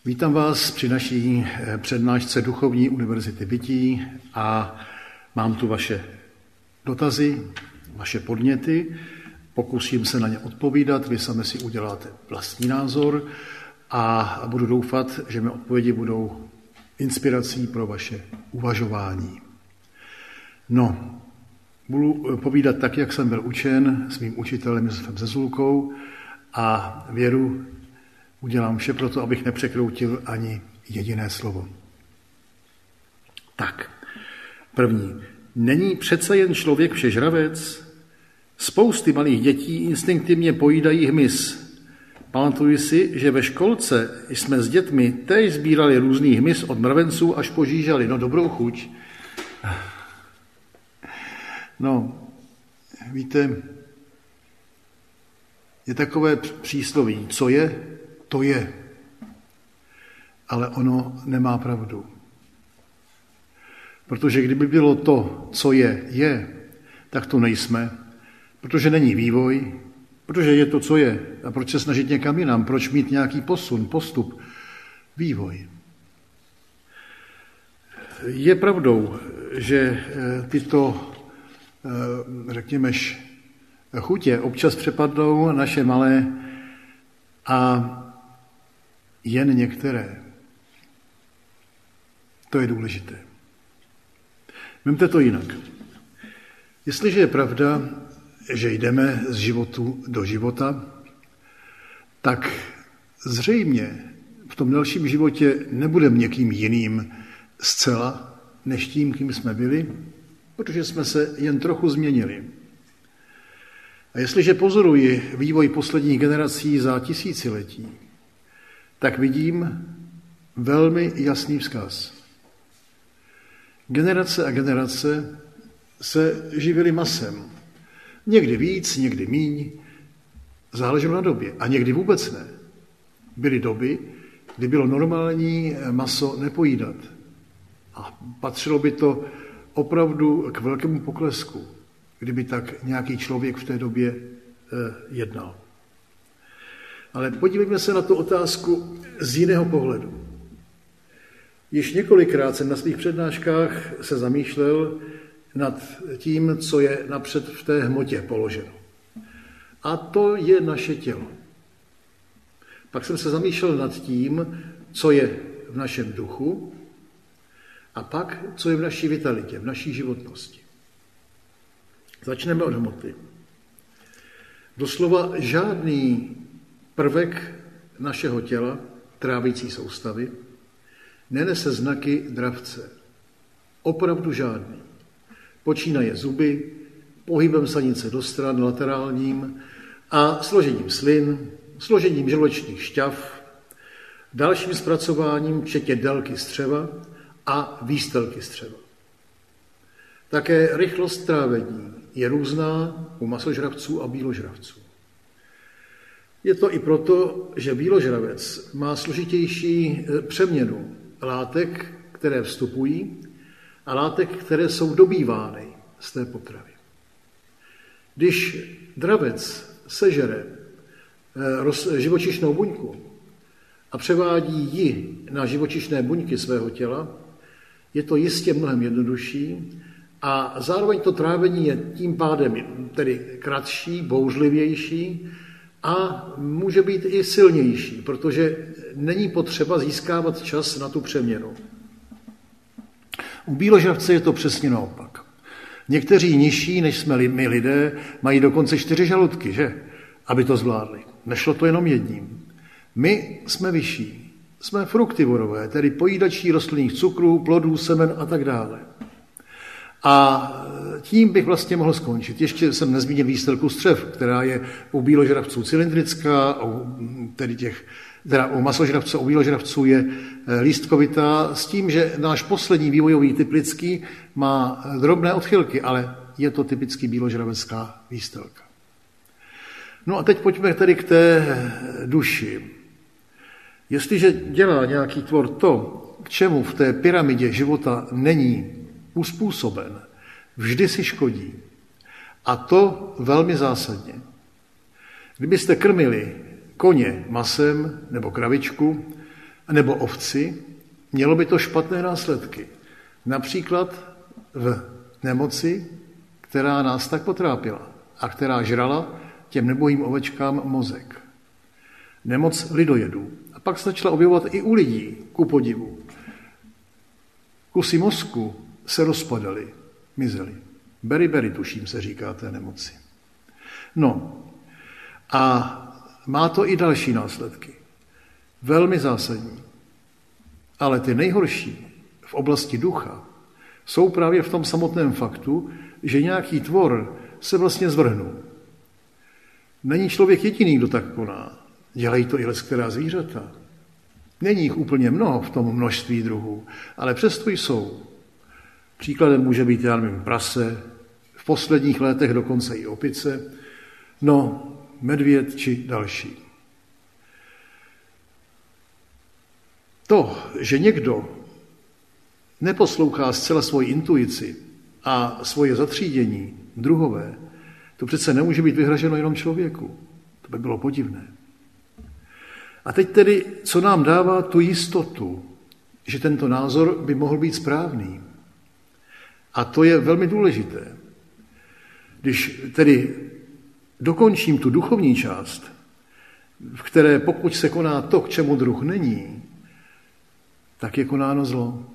Vítám vás při naší přednášce Duchovní univerzity bytí a mám tu vaše dotazy, vaše podněty. Pokusím se na ně odpovídat, vy sami si uděláte vlastní názor a budu doufat, že mé odpovědi budou inspirací pro vaše uvažování. No, budu povídat tak, jak jsem byl učen s mým učitelem Josefem Zezulkou a věru udělám vše pro to, abych nepřekroutil ani jediné slovo. Tak, první. Není přece jen člověk všežravec? Spousty malých dětí instinktivně pojídají hmyz. Pamatuji si, že ve školce jsme s dětmi též sbírali různý hmyz od mravenců až po žížaly. No, dobrou chuť. No, víte, je takové přísloví, co je, to je. Ale ono nemá pravdu. Protože kdyby bylo to, co je, tak to nejsme. Protože není vývoj, protože je to, co je. A proč se snažit někam jinam? Proč mít nějaký posun, postup, vývoj? Je pravdou, že tyto, řekněme, chutě občas přepadnou naše malé a jen některé. To je důležité. Vemte to jinak. Jestliže je pravda, že jdeme z životu do života, tak zřejmě v tom dalším životě nebudeme někým jiným zcela, než tím, kým jsme byli, protože jsme se jen trochu změnili. A jestliže pozoruji vývoj posledních generací za tisíciletí, tak vidím velmi jasný vzkaz. Generace a generace se živily masem. Někdy víc, někdy míň, záleželo na době. A někdy vůbec ne. Byly doby, kdy bylo normální maso nepojídat. A patřilo by to opravdu k velkému poklesku, kdyby tak nějaký člověk v té době jednal. Ale podívejme se na tu otázku z jiného pohledu. Již několikrát jsem na svých přednáškách se zamýšlel nad tím, co je napřed v té hmotě položeno. A to je naše tělo. Pak jsem se zamýšlel nad tím, co je v našem duchu a pak, co je v naší vitalitě, v naší životnosti. Začneme od hmoty. Doslova žádný prvek našeho těla, trávicí soustavy, nenese znaky dravce. Opravdu žádný. Počínaje zuby, pohybem sanice do stran, laterálním a složením slin, složením žaludečních šťav, dalším zpracováním včetně délky střeva a výstelky střeva. Také rychlost trávení je různá u masožravců a bíložravců. Je to i proto, že bíložravec má složitější přeměnu látek, které vstupují, a látek, které jsou dobývány z té potravy. Když dravec sežere živočišnou buňku a převádí ji na živočišné buňky svého těla, je to jistě mnohem jednodušší a zároveň to trávení je tím pádem tedy kratší, bouřlivější a může být i silnější, protože není potřeba získávat čas na tu přeměnu. U bíložravce je to přesně naopak. Někteří nižší, než jsme my lidé, mají dokonce 4 žaludky, že? Aby to zvládli. Nešlo to jenom jedním. My jsme vyšší. Jsme fruktivorové, tedy pojídačí rostlinných cukrů, plodů, semen a tak dále. A tím bych vlastně mohl skončit. Ještě jsem nezmínil výstelku střev, která je u bíložravců cylindrická, u masožravců, u bíložravců je lístkovitá, s tím, že náš poslední vývojový typ lidský má drobné odchylky, ale je to typicky bíložravecká výstelka. No a teď pojďme tedy k té duši. Jestliže dělá nějaký tvor to, k čemu v té pyramidě života není uspůsoben, vždy si škodí. A to velmi zásadně. Kdybyste krmili koně masem nebo kravičku, nebo ovci, mělo by to špatné následky. Například v nemoci, která nás tak potrápila a která žrala těm nebohým ovečkám mozek. Nemoc lidojedů. A pak se začala objevovat i u lidí, ku podivu. Kusy mozku se rozpadaly, mizely. Beriberi, tuším, se říká té nemoci. No a má to i další následky. Velmi zásadní. Ale ty nejhorší v oblasti ducha jsou právě v tom samotném faktu, že nějaký tvor se vlastně zvrhnul. Není člověk jediný, kdo tak koná. Dělají to i leckterá zvířata. Není jich úplně mnoho v tom množství druhů, ale přesto jsou. Příkladem může být, já nevím, prase, v posledních letech dokonce i opice, no, medvěd či další. To, že někdo neposlouchá zcela svoji intuici a svoje zatřídění druhové, to přece nemůže být vyhraženo jenom člověku. To by bylo podivné. A teď tedy, co nám dává tu jistotu, že tento názor by mohl být správný. A to je velmi důležité. Když tedy dokončím tu duchovní část, v které pokud se koná to, k čemu druh není, tak je konáno zlo.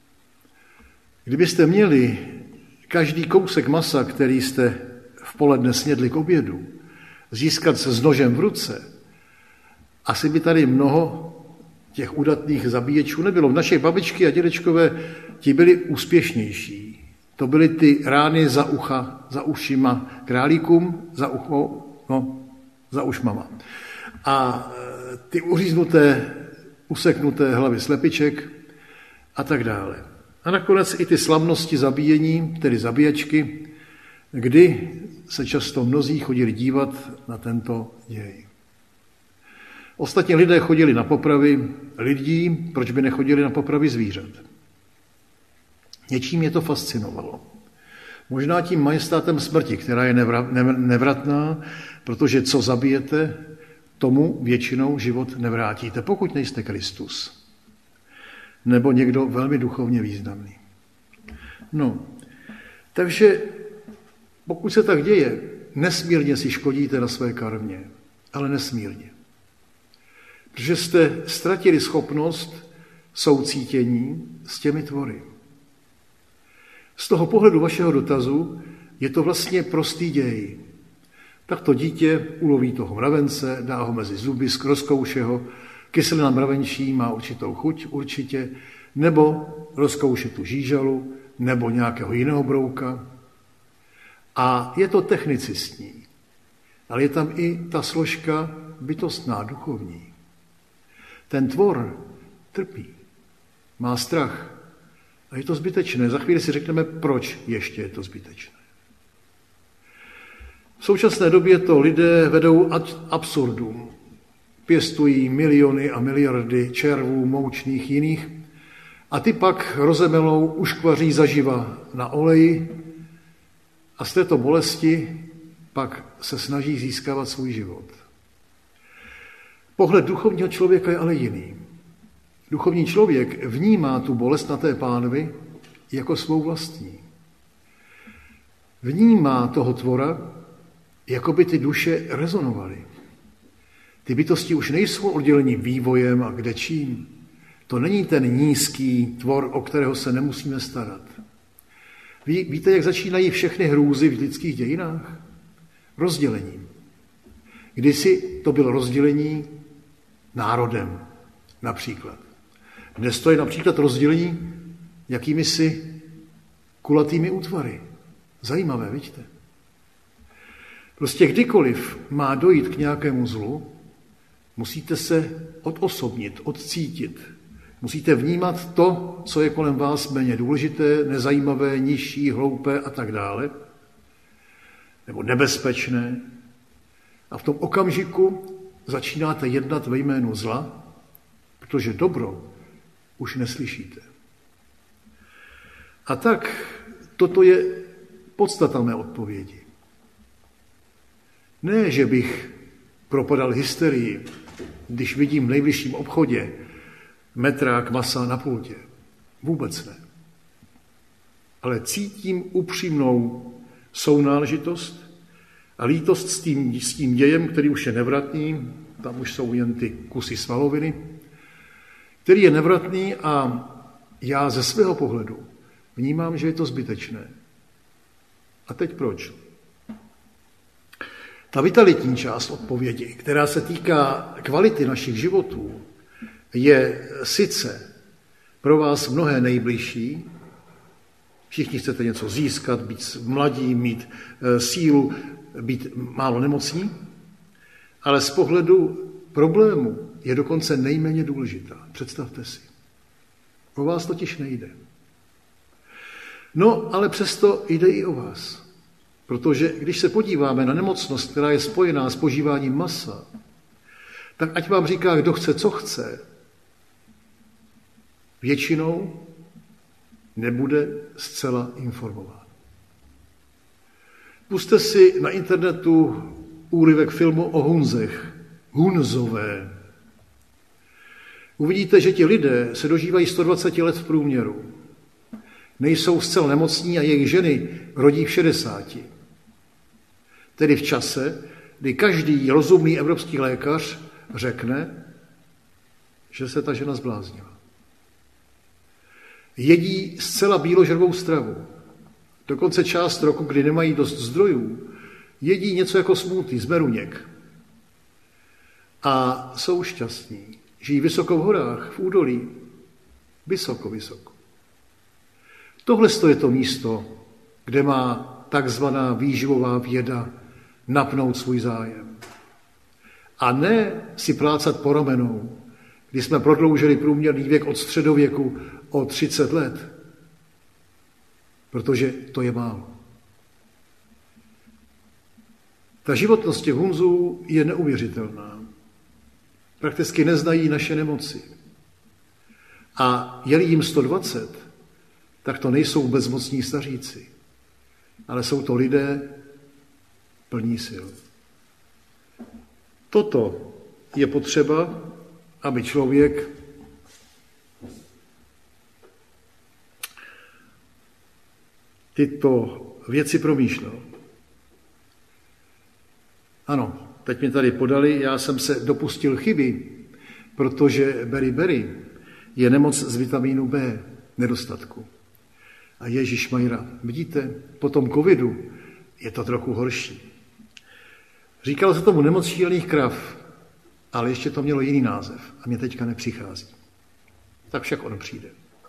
Kdybyste měli každý kousek masa, který jste v poledne snědli k obědu, získat se s nožem v ruce, asi by tady mnoho těch udatných zabíječů nebylo. Naše babičky a dědečkové, ti byli úspěšnější. To byly ty rány za ušima králíkům, za ušmama. A ty uříznuté, useknuté hlavy slepiček a tak dále. A nakonec i ty slavnosti zabíjení, tedy zabíjačky, kdy se často mnozí chodili dívat na tento děj. Ostatně lidé chodili na popravy lidí, proč by nechodili na popravy zvířat? Něčím je to fascinovalo. Možná tím majestátem smrti, která je nevratná, protože co zabijete, tomu většinou život nevrátíte, pokud nejste Kristus. Nebo někdo velmi duchovně významný. No, takže pokud se tak děje, nesmírně si škodíte na své karmě, ale nesmírně. Protože jste ztratili schopnost soucítění s těmi tvory. Z toho pohledu vašeho dotazu je to vlastně prostý děj. Tak to dítě uloví toho mravence, dá ho mezi zuby, rozkouše ho, kyselina mravenčí má určitou chuť určitě, nebo rozkouše tu žížalu, nebo nějakého jiného brouka. A je to technicistní, ale je tam i ta složka bytostná, duchovní. Ten tvor trpí, má strach a je to zbytečné. Za chvíli si řekneme, proč ještě je to zbytečné. V současné době to lidé vedou ad absurdum. Pěstují miliony a miliardy červů, moučných, jiných a ty pak rozemelou uškvaří zaživa na oleji a z této bolesti pak se snaží získávat svůj život. Pohled duchovního člověka je ale jiný. Duchovní člověk vnímá tu bolest na té pánvi jako svou vlastní. Vnímá toho tvora, jako by ty duše rezonovaly. Ty bytosti už nejsou oddělení vývojem a kdečím. To není ten nízký tvor, o kterého se nemusíme starat. Víte, jak začínají všechny hrůzy v lidských dějinách? Rozdělením. Kdysi to bylo rozdělení národem, například. Dnes to je například rozdělení jakými si kulatými útvary. Zajímavé, vidíte? Prostě kdykoliv má dojít k nějakému zlu, musíte se odosobnit, odcítit. Musíte vnímat to, co je kolem vás méně důležité, nezajímavé, nižší, hloupé a tak dále, nebo nebezpečné. A v tom okamžiku začínáte jednat ve jménu zla, protože dobro už neslyšíte. A tak toto je podstata mé odpovědi. Ne, že bych propadal hysterii, když vidím v nejbližším obchodě metrák masa na pultě. Vůbec ne. Ale cítím upřímnou sounáležitost a lítost s tím dějem, který už je nevratný, tam už jsou jen ty kusy svaloviny, který je nevratný a já ze svého pohledu vnímám, že je to zbytečné. A teď proč? Ta vitalitní část odpovědi, která se týká kvality našich životů, je sice pro vás mnohé nejbližší. Všichni chcete něco získat, být mladí, mít sílu, být málo nemocní, ale z pohledu problému je dokonce nejméně důležitá. Představte si. O vás totiž nejde. No, ale přesto jde i o vás. Protože když se podíváme na nemocnost, která je spojená s požíváním masa, tak ať vám říká, kdo chce, co chce, většinou nebude zcela informován. Pusťte si na internetu úryvek filmu o Hunzech, Hunzové. Uvidíte, že ti lidé se dožívají 120 let v průměru. Nejsou zcela nemocní a jejich ženy rodí v 60. Tedy v čase, kdy každý rozumný evropský lékař řekne, že se ta žena zbláznila. Jedí zcela bíložravou stravu. Dokonce část roku, kdy nemají dost zdrojů, jedí něco jako smoothie z meruněk. A jsou šťastní. Žijí vysoko v horách, v údolí. Vysoko, vysoko. Tohle je to místo, kde má takzvaná výživová věda napnout svůj zájem. A ne si plácat po ramenou, kdy jsme prodloužili průměrný věk od středověku o 30 let, protože to je málo. Ta životnost těch Hunzů je neuvěřitelná. Prakticky neznají naše nemoci. A je-li jim 120, tak to nejsou bezmocní staříci, ale jsou to lidé plní sil. Toto je potřeba, aby člověk tyto věci promýšlel. Ano, teď mi tady podali, já jsem se dopustil chyby, protože beriberi je nemoc z vitamínu B, nedostatku. A ježišmajra, vidíte, po tom covidu je to trochu horší. Říkalo se tomu nemoc šílených krav, ale ještě to mělo jiný název a mě teďka nepřichází. Tak však on přijde.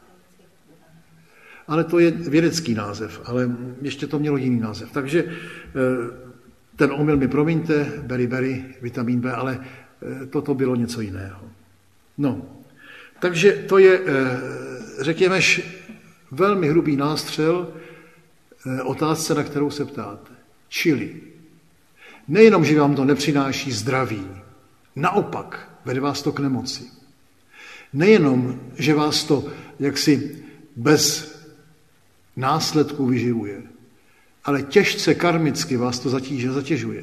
Ale to je vědecký název, ale ještě to mělo jiný název. Takže ten omyl mi promiňte, beriberi, vitamin B, ale toto bylo něco jiného. No, takže to je, řekněme, velmi hrubý nástřel otázce, na kterou se ptáte. Čili nejenom, že vám to nepřináší zdraví, naopak vede vás to k nemoci. Nejenom, že vás to jaksi bez následků vyživuje, ale těžce karmicky vás to zatěžuje.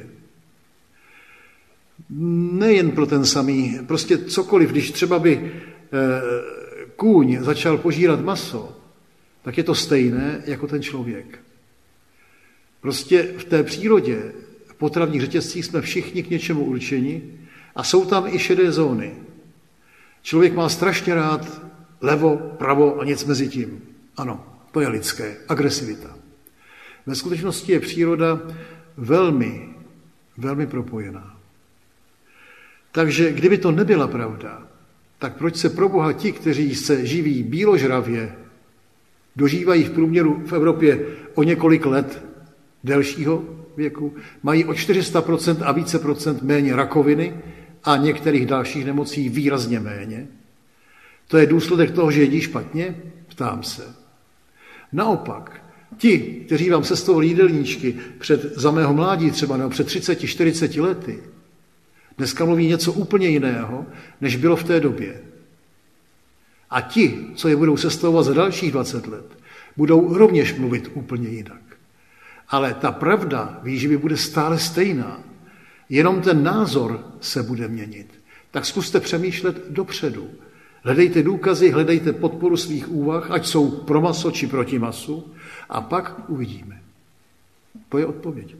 Nejen pro ten samý, prostě cokoliv, když třeba by kůň začal požírat maso, tak je to stejné jako ten člověk. Prostě v té přírodě, v potravních řetězcích jsme všichni k něčemu určeni a jsou tam i šedé zóny. Člověk má strašně rád levo, pravo a nic mezi tím. Ano, to je lidské, agresivita. Ve skutečnosti je příroda velmi, velmi propojená. Takže kdyby to nebyla pravda, tak proč se proboha ti, kteří se živí bíložravě, dožívají v průměru v Evropě o několik let delšího věku, mají o 400% a více procent méně rakoviny a některých dalších nemocí výrazně méně? To je důsledek toho, že jedí špatně? Ptám se. Naopak, ti, kteří vám sestavovali jídelníčky za mého mládí třeba nebo před 30-40 lety, dneska mluví něco úplně jiného, než bylo v té době. A ti, co je budou sestavovat za dalších 20 let, budou rovněž mluvit úplně jinak. Ale ta pravda výživy bude stále stejná. Jenom ten názor se bude měnit. Tak zkuste přemýšlet dopředu. Hledejte důkazy, hledejte podporu svých úvah, ať jsou pro maso či proti masu, a pak uvidíme. To je odpověď.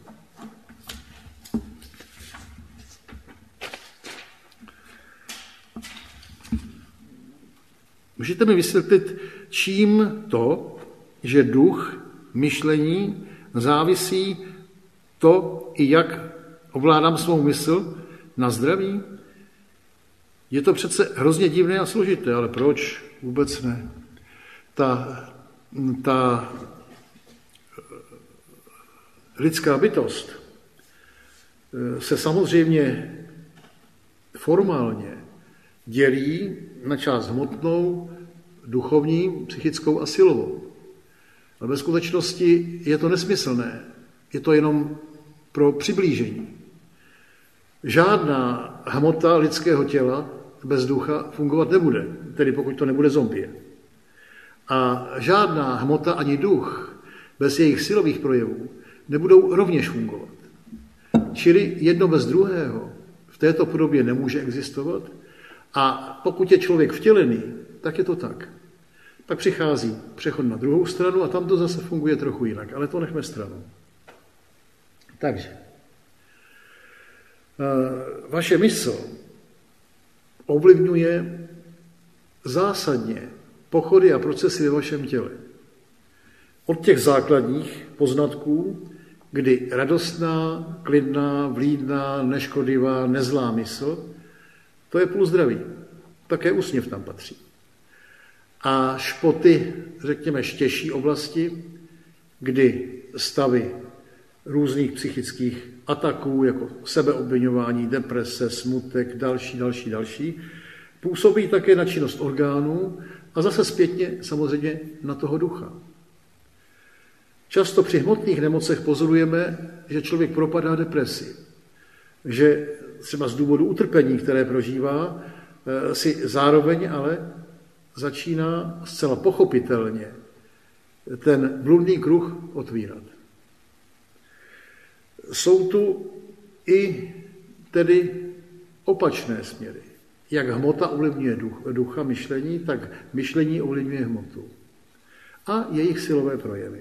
Můžete mi vysvětlit, čím to, že duch myšlení závisí to, i jak ovládám svou mysl na zdraví? Je to přece hrozně divné a složité, ale proč? Vůbec ne. Ta lidská bytost se samozřejmě formálně dělí na část hmotnou, duchovní, psychickou a silovou. Ale ve skutečnosti je to nesmyslné. Je to jenom pro přiblížení. Žádná hmota lidského těla bez ducha fungovat nebude, tedy pokud to nebude zombie. A žádná hmota ani duch bez jejich silových projevů nebudou rovněž fungovat. Čili jedno bez druhého v této podobě nemůže existovat, a pokud je člověk vtělený, tak je to tak. Pak přichází přechod na druhou stranu a tam to zase funguje trochu jinak, ale to nechme stranou. Takže vaše mysl ovlivňuje zásadně pochody a procesy ve vašem těle. Od těch základních poznatků, kdy radostná, klidná, vlídná, neškodlivá, nezlá mysl, to je půl zdraví. Také úsměv tam patří. Až po ty, řekněme, štěžší oblasti, kdy stavy různých psychických ataků, jako sebeobviňování, deprese, smutek, další, působí také na činnost orgánů a zase zpětně samozřejmě na toho ducha. Často při hmotných nemocech pozorujeme, že člověk propadá depresi, že třeba z důvodu utrpení, které prožívá, si zároveň ale začíná zcela pochopitelně ten bludný kruh otvírat. Jsou tu i tedy opačné směry. Jak hmota ovlivňuje ducha myšlení, tak myšlení ovlivňuje hmotu. A jejich silové projevy.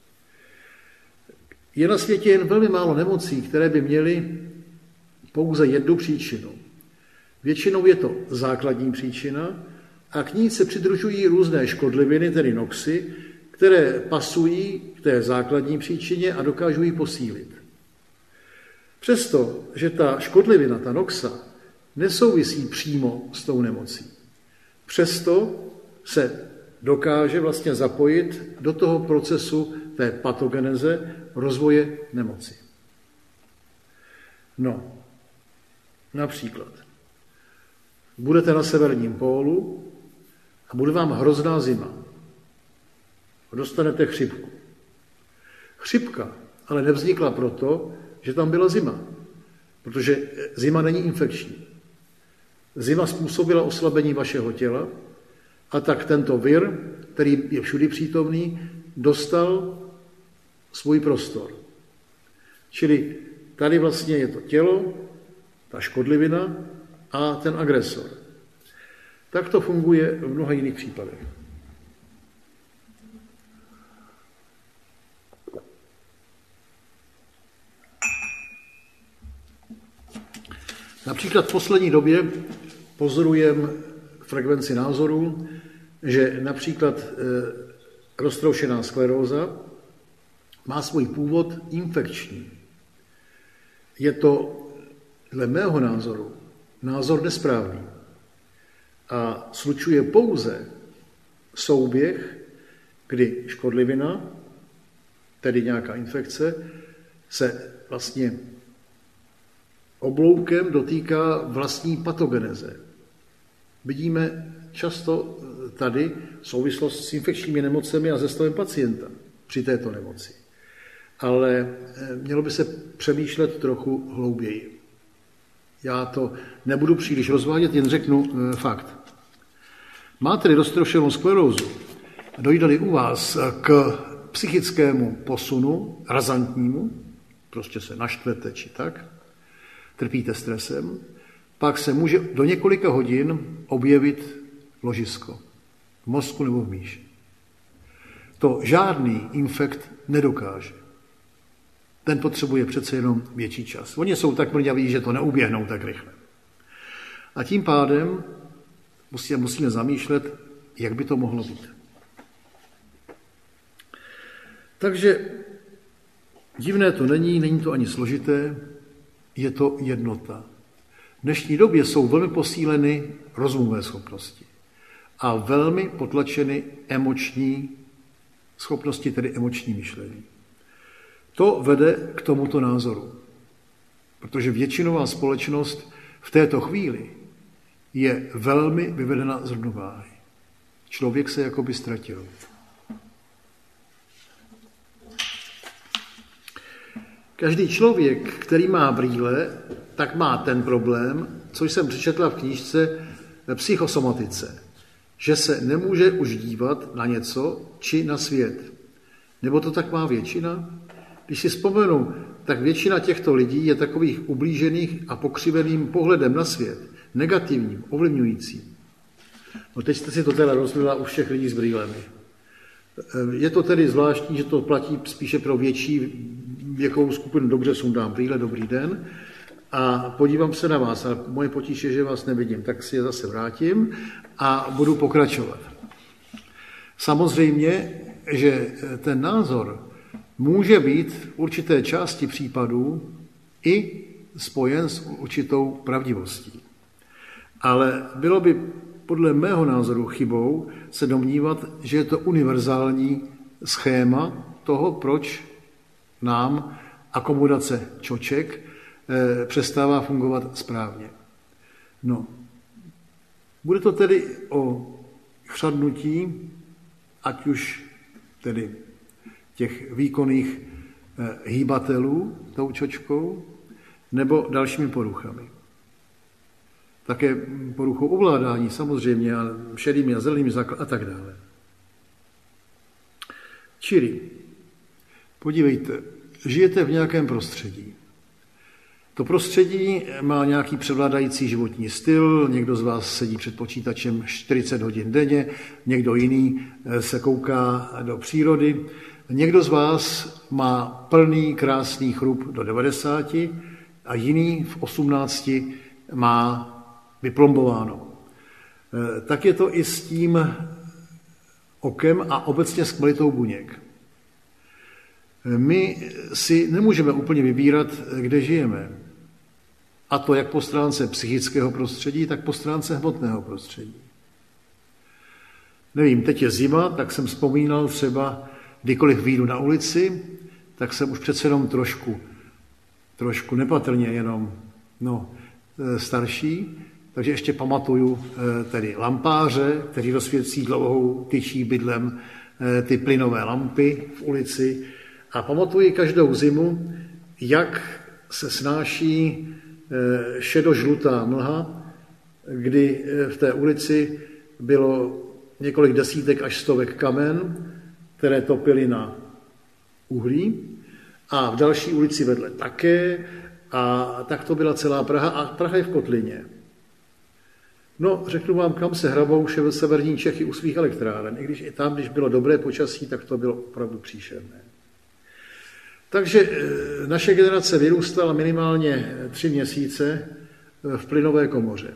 Je na světě jen velmi málo nemocí, které by měly pouze jednu příčinu. Většinou je to základní příčina a k ní se přidružují různé škodliviny, tedy noxy, které pasují k té základní příčině a dokážou ji posílit. Přesto, že ta škodlivina, ta noxa, nesouvisí přímo s tou nemocí. Přesto se dokáže vlastně zapojit do toho procesu té patogeneze rozvoje nemoci. No, například budete na severním pólu a bude vám hrozná zima. Dostanete chřipku. Chřipka ale nevznikla proto, že tam byla zima, protože zima není infekční. Zima způsobila oslabení vašeho těla a tak tento vir, který je všudy přítomný, dostal svůj prostor. Čili tady vlastně je to tělo, ta škodlivina a ten agresor. Tak to funguje v mnoha jiných případech. Například v poslední době pozorujeme frekvenci názorů, že například roztroušená skleróza má svůj původ infekční. Je to dle mého názoru názor nesprávný a slučuje pouze souběh, kdy škodlivina, tedy nějaká infekce, se vlastně obloukem dotýká vlastní patogeneze. Vidíme často tady souvislost s infekčními nemocemi a se stavem pacienta při této nemoci. Ale mělo by se přemýšlet trochu hlouběji. Já to nebudu příliš rozvádět, jen řeknu fakt. Máte-li roztroušenou sklerózu, dojde-li u vás k psychickému posunu, razantnímu, prostě se naštvete či tak, trpíte stresem, pak se může do několika hodin objevit ložisko. V mozku nebo v míši. To žádný infekt nedokáže. Ten potřebuje přece jenom větší čas. Oni jsou tak mrňaví, že to neuběhnou tak rychle. A tím pádem musíme zamýšlet, jak by to mohlo být. Takže divné to není to ani složité, je to jednota. V dnešní době jsou velmi posíleny rozumové schopnosti a velmi potlačeny emoční schopnosti, tedy emoční myšlení. To vede k tomuto názoru, protože většinová společnost v této chvíli je velmi vyvedena z rovnováhy. Člověk se jakoby ztratil. Každý člověk, který má brýle, tak má ten problém, co jsem přečetla v knížce Psychosomatice, že se nemůže už dívat na něco či na svět. Nebo to tak má většina? Když si vzpomenu, tak většina těchto lidí je takových ublížených a pokřiveným pohledem na svět, negativním, ovlivňujícím. No teď jste si to teda rozlila u všech lidí s brýlemi. Je to tedy zvláštní, že to platí spíše pro větší věkovou skupinu. Dobře, sundám brýle, dobrý den. A podívám se na vás. A moje potíž je, že vás nevidím, tak si je zase vrátím a budu pokračovat. Samozřejmě, že ten názor může být v určité části případů i spojen s určitou pravdivostí. Ale bylo by podle mého názoru chybou se domnívat, že je to univerzální schéma toho, proč nám akomodace čoček přestává fungovat správně. No, bude to tedy o chřadnutí, ať už tedy těch výkonných hýbatelů tou čočkou, nebo dalšími poruchami. Také poruchou ovládání samozřejmě, a šedými a zelenými a tak dále. Čili, podívejte, žijete v nějakém prostředí. To prostředí má nějaký převládající životní styl, někdo z vás sedí před počítačem 40 hodin denně, někdo jiný se kouká do přírody, někdo z vás má plný, krásný chrup do 90 a jiný v 18 má vyplombováno. Tak je to i s tím okem a obecně s kvalitou buněk. My si nemůžeme úplně vybírat, kde žijeme. A to jak po stránce psychického prostředí, tak po stránce hmotného prostředí. Nevím, teď je zima, tak jsem vzpomínal třeba, kdykoliv vyjdu na ulici, tak jsem už přece jenom trošku nepatrně jenom starší, takže ještě pamatuju tedy lampáře, kteří rozsvěcí dlouhou tyčí bydlem ty plynové lampy v ulici a pamatuji každou zimu, jak se snáší šedožlutá mlha, kdy v té ulici bylo několik desítek až stovek kamen, které topily na uhlí a v další ulici vedle také a tak to byla celá Praha a Praha je v kotlině. No, řeknu vám, kam se hrabou severní Čechy u svých elektráren. I když i tam, když bylo dobré počasí, tak to bylo opravdu příšerné. Takže naše generace vyrůstala minimálně 3 měsíce v plynové komoře.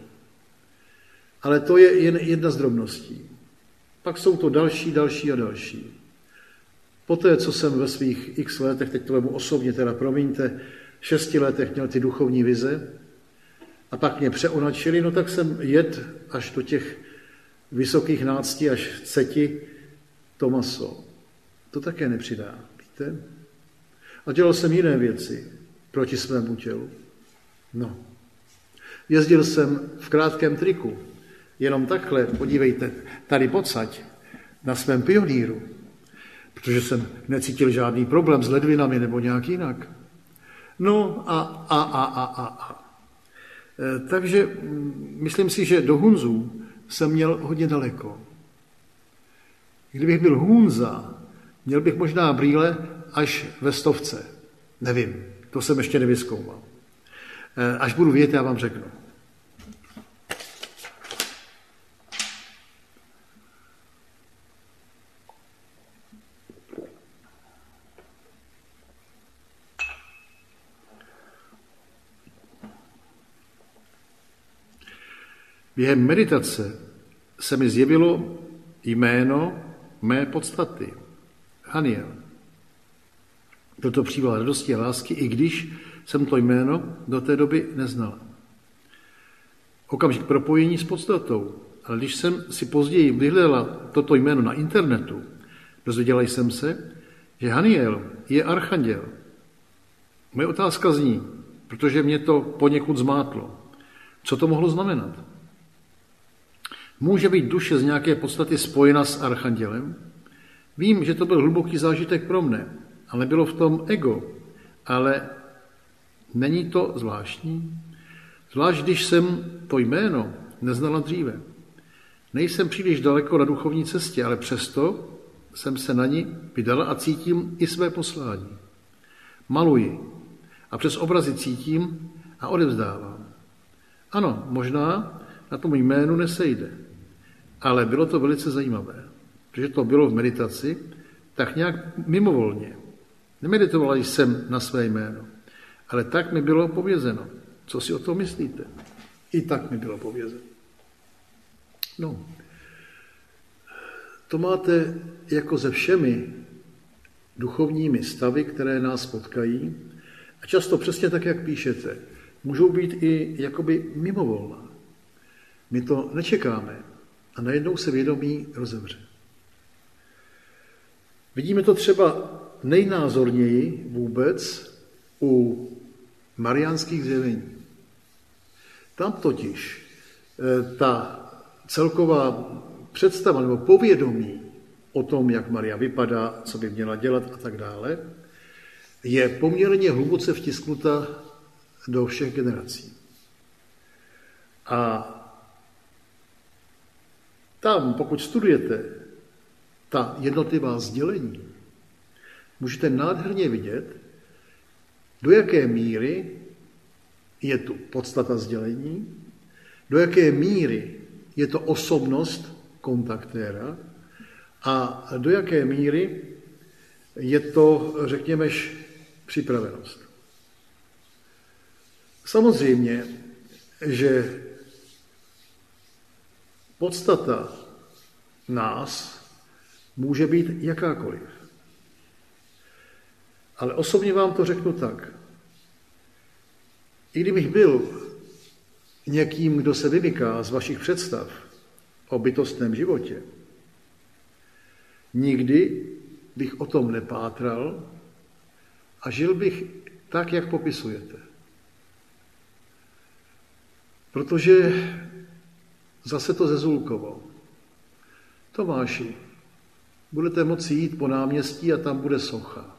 Ale to je jen jedna z drobností. Pak jsou to další a další. Poté, co jsem ve svých x letech, teď to vemu osobně, teda promiňte, 6 letech měl ty duchovní vize a pak mě přeonačili, no tak jsem jet až do těch vysokých nácti až ceti to maso. To také nepřidá, víte? A dělal jsem jiné věci proti svému tělu. No. Jezdil jsem v krátkém triku. Jenom takhle, podívejte, tady pocať na svém pionýru, protože jsem necítil žádný problém s ledvinami nebo nějak jinak. No a. Takže myslím si, že do Hunzů jsem měl hodně daleko. Kdybych byl Hunza, měl bych možná brýle až ve 100. Nevím, to jsem ještě nevyzkoumal. Až budu vědět, já vám řeknu. Během meditace se mi zjevilo jméno mé podstaty, Haniel. Byl to příval radosti a lásky, i když jsem to jméno do té doby neznala. Okamžik propojení s podstatou. Ale když jsem si později vyhledala toto jméno na internetu, dozvěděla jsem se, že Haniel je archanděl. Moje otázka zní, protože mě to poněkud zmátlo. Co to mohlo znamenat? Může být duše z nějaké podstaty spojena s archandělem? Vím, že to byl hluboký zážitek pro mne, ale bylo v tom ego. Ale není to zvláštní? Zvlášť, když jsem to jméno neznala dříve. Nejsem příliš daleko na duchovní cestě, ale přesto jsem se na ní vydala a cítím i své poslání. Maluji a přes obrazy cítím a odevzdávám. Ano, možná na tom jménu nesejde, ale bylo to velice zajímavé, protože to bylo v meditaci tak nějak mimovolně. Nemeditovala jsem na své jméno, ale tak mi bylo povězeno. Co si o tom myslíte? I tak mi bylo povězeno. No, to máte jako se všemi duchovními stavy, které nás potkají, a často přesně tak, jak píšete, můžou být i jakoby mimovolná. My to nečekáme a najednou se vědomí rozevře. Vidíme to třeba nejnázorněji vůbec u mariánských zjevení. Tam totiž ta celková představa nebo povědomí o tom, jak Maria vypadá, co by měla dělat a tak dále, je poměrně hluboce vtisknuta do všech generací. A tam, pokud studujete ta jednotlivá sdělení, můžete nádherně vidět, do jaké míry je tu podstata sdělení, do jaké míry je to osobnost kontaktéra a do jaké míry je to, řekněme, připravenost. Samozřejmě, že podstata nás může být jakákoliv. Ale osobně vám to řeknu tak. I kdybych byl někým, kdo se vymyká z vašich představ o bytostném životě, nikdy bych o tom nepátral a žil bych tak, jak popisujete. Protože zase to zezulkovo. Tomáši, budete moci jít po náměstí a tam bude socha.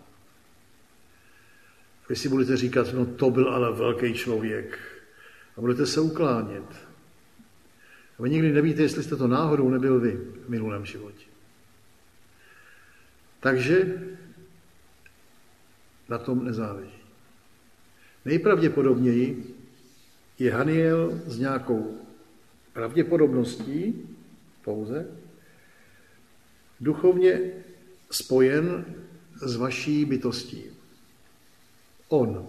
Vy si budete říkat, no to byl ale velký člověk. A budete se uklánět. A vy nikdy nevíte, jestli jste to náhodou nebyl vy v minulém životě. Takže na tom nezáleží. Nejpravděpodobněji je Haniel s nějakou pravděpodobností pouze duchovně spojen s vaší bytostí. On.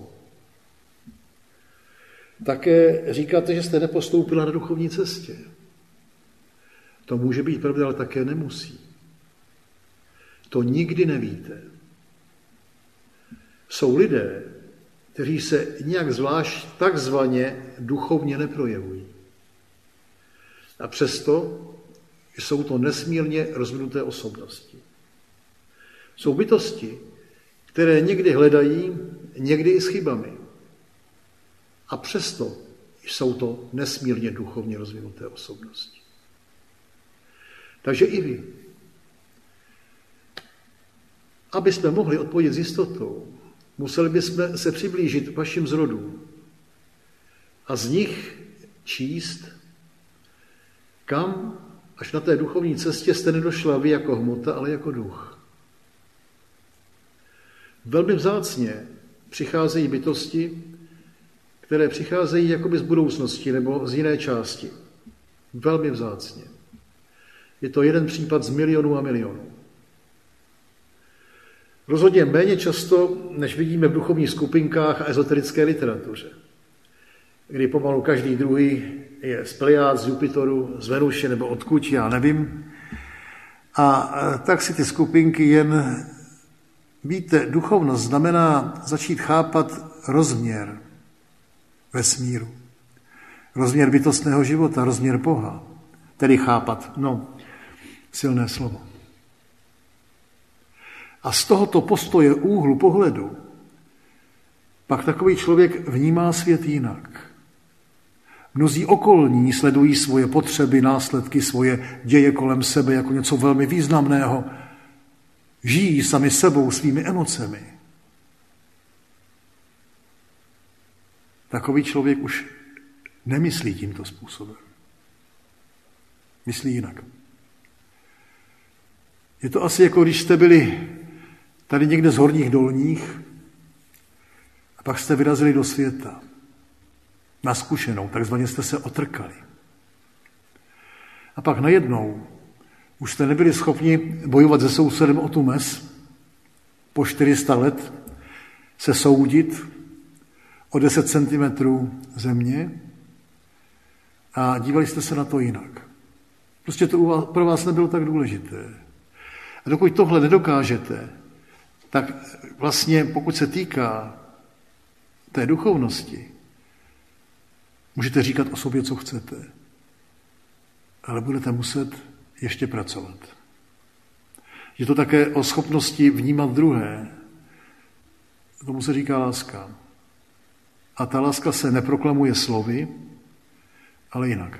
Také říkáte, že jste nepostoupila na duchovní cestě. To může být pravda, ale také nemusí. To nikdy nevíte. Jsou lidé, kteří se nějak zvlášť takzvaně duchovně neprojevují. A přesto jsou to nesmírně rozvinuté osobnosti. Jsou bytosti, které někdy hledají, někdy i s chybami. A přesto jsou to nesmírně duchovně rozvinuté osobnosti. Takže i vy. Aby jsme mohli odpovědět s jistotou, museli bychom se přiblížit vašim zrodům a z nich číst, kam až na té duchovní cestě jste nedošla vy jako hmota, ale jako duch. Velmi vzácně přicházejí bytosti, které přicházejí jakoby z budoucnosti nebo z jiné části. Velmi vzácně. Je to jeden případ z milionů a milionů. Rozhodně méně často, než vidíme v duchovních skupinkách a ezoterické literatuře. kdy pomalu každý druhý je z Plejád, z Jupiteru, z Venuše nebo odkud, já nevím. A tak si ty skupinky jen... Víte, duchovnost znamená začít chápat rozměr vesmíru. Rozměr bytostného života, rozměr Boha. Tedy chápat, silné slovo. A z tohoto postoje úhlu pohledu pak takový člověk vnímá svět jinak. Mnozí okolní sledují svoje potřeby, následky, svoje děje kolem sebe jako něco velmi významného. Žijí sami sebou, svými emocemi. Takový člověk už nemyslí tímto způsobem. Myslí jinak. Je to asi jako když jste byli tady někde z horních dolních a pak jste vyrazili do světa. Na zkušenou, takzvaně jste se otrkali. A pak najednou už jste nebyli schopni bojovat se sousedem o tu mez, po 400 let se soudit o 10 centimetrů země a dívali jste se na to jinak. Prostě to pro vás nebylo tak důležité. A dokud tohle nedokážete, tak vlastně pokud se týká té duchovnosti, můžete říkat o sobě, co chcete, ale budete muset ještě pracovat. Je to také o schopnosti vnímat druhé. Tomu se říká láska. A ta láska se neproklamuje slovy, ale jinak.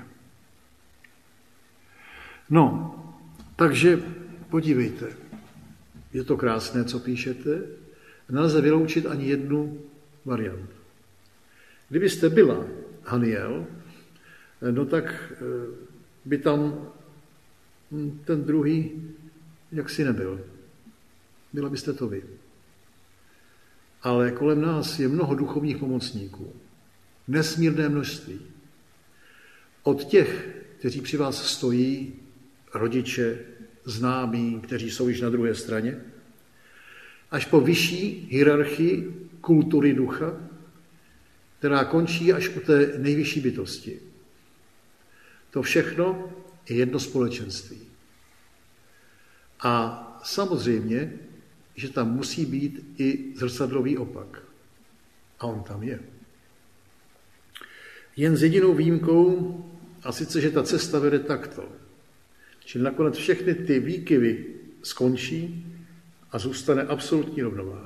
Takže podívejte. Je to krásné, co píšete. Nelze vyloučit ani jednu variantu. Kdybyste byla Haniel, tak by tam ten druhý jaksi nebyl. Byla byste to vy. Ale kolem nás je mnoho duchovních pomocníků. Nesmírné množství. Od těch, kteří při vás stojí, rodiče, známí, kteří jsou již na druhé straně, až po vyšší hierarchii kultury ducha, která končí až u té nejvyšší bytosti. To všechno je jedno společenství. A samozřejmě, že tam musí být i zrcadlový opak. A on tam je. Jen s jedinou výjimkou, a sice, že ta cesta vede takto. Čili nakonec všechny ty výkyvy skončí a zůstane absolutní rovnováha.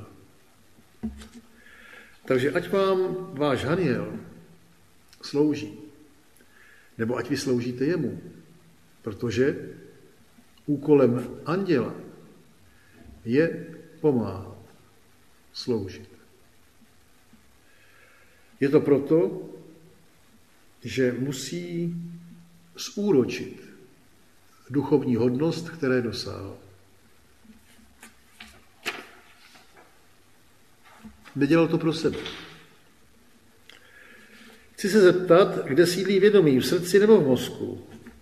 Takže ať vám váš Haniel slouží, nebo ať vy sloužíte jemu, protože úkolem anděla je pomáhat, sloužit. Je to proto, že musí zúročit duchovní hodnost, které dosáhl. Nedělal to pro sebe. Chci se zeptat, kde sídlí vědomí, v srdci nebo v mozku?